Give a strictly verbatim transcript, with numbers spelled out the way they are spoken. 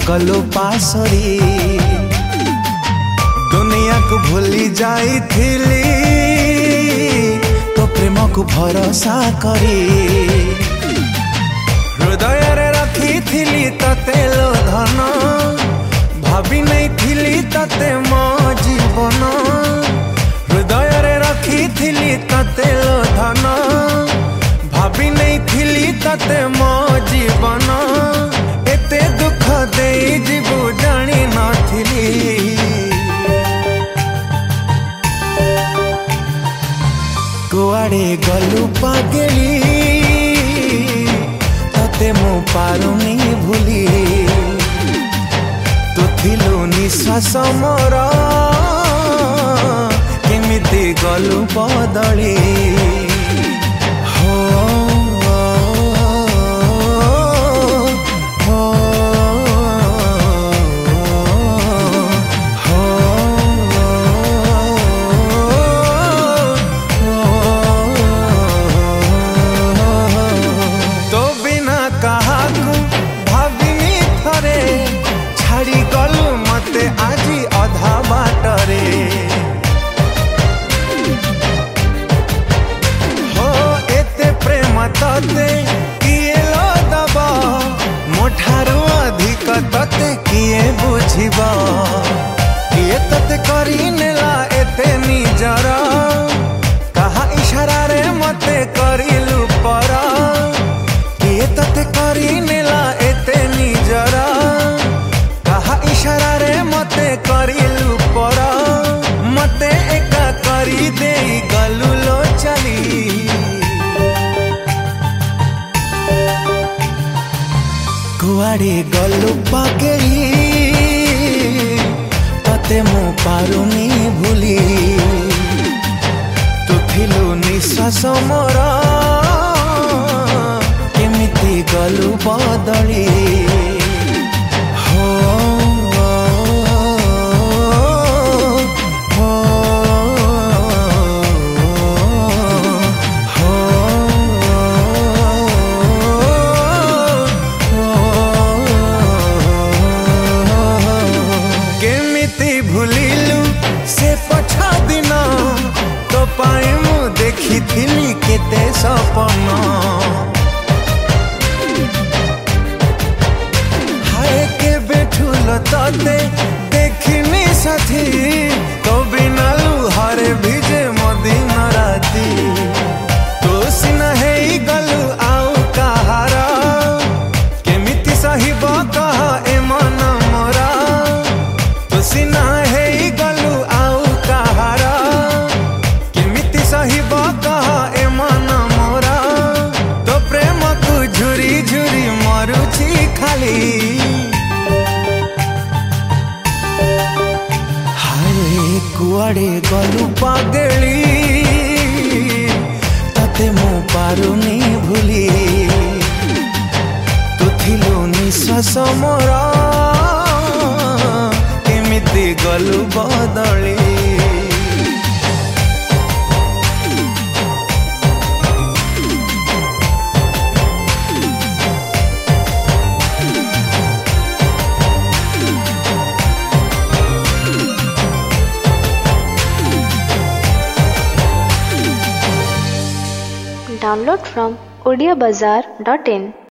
गलु पासरी दुनिया को भूली जाई थिली तो प्रेम को भरोसा करी हृदय रे रखी थिली तते लो धन भाभी नहीं थिली तते मो जीवन हृदय रे रखी थिली तते लो धन भाभी नहीं थिली तते मो जीवन एते दुख दे जीवु जानी नथिली कुआड़े गलु पागली तते मु पारुनी भूली तू थिलु निश्वास मोर केमिति गलु बदली आजी अधा बाटरे हो एते प्रेम तते किए लो दब मोठारू अधिक तते किए बुझिब किए तते करी नेला एते निजर कहा इशारा रे मते करिलु पर किए तते करी नेला एते निजर इशारा रे मते करिलु पर मते एका करी दे गलु लो चली कुआड़े गलु पागली तते मु पारुनी भूली तू थिलु निश्वास मोर केमिति गलु बदली भूलिलु से पछा दिन तो पाए मु देखी थिली केते सपन हाय के बैठुल तते देखिनी साथी तो बिना लुहारे भिजे मदिन राती तो सिना है गलु आउ कहार केमिति सहिब कह ए मन मोरा तो सिना है गलु आउ कहार केमिति सहिब कह ए मन मोरा तो प्रेम को झुरी झुरी मरुची खाली हाय कुआड़े गलु पागली तते मु पारुनी भूली तू थिलु निश्वास मोर केमिति गलु बदली Download from odia bazaar dot in